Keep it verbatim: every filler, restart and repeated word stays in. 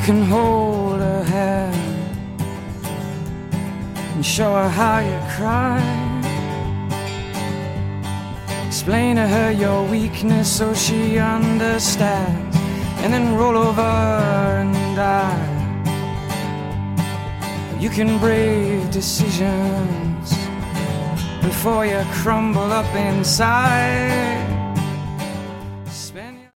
can hold her hand and show her how you cry. Explain to her your weakness so she understands, and then roll over and die. You can brave decisions before you crumble up inside.